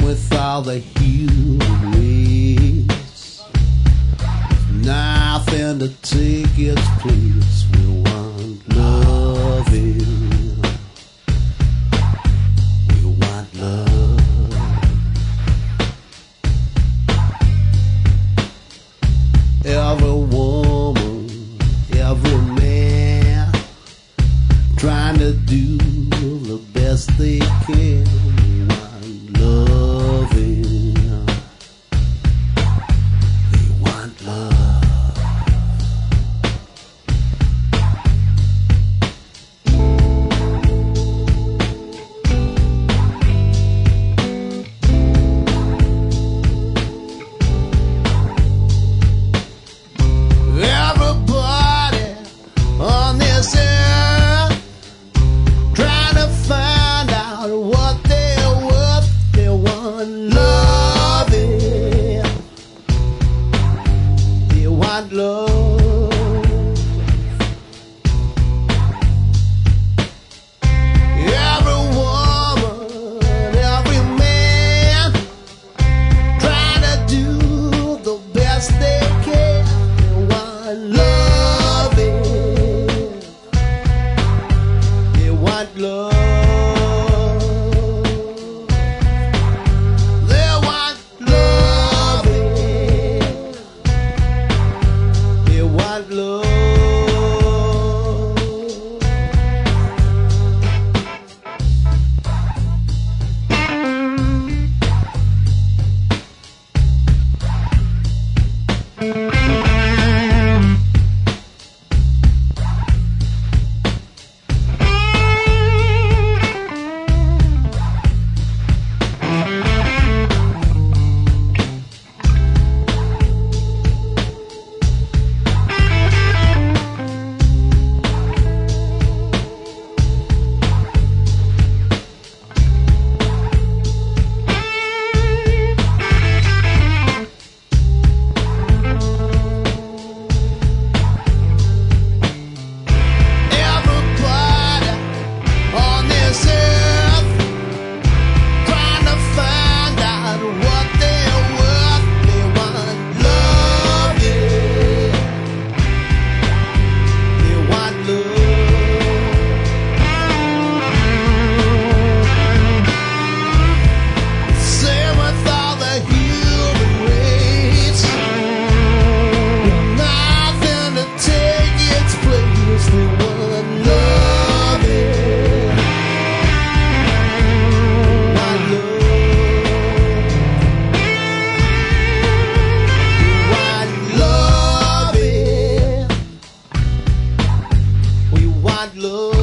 with all the human race. Nothing to take its place. We want loving. We want love. Every woman, every man, trying to do the best they can. We want loving. They want love. Everybody on this earth trying to find out what they're worth. They want loving. They want love. Every woman, every man trying to do the best they can. They want loving. They want love. They want loving. They want love. Everybody on this earth trying to find out what they're worth. They want loving. They want love. Same with all the human race. Nothing to take its place. They want loving. Want love. We want loving. We want love.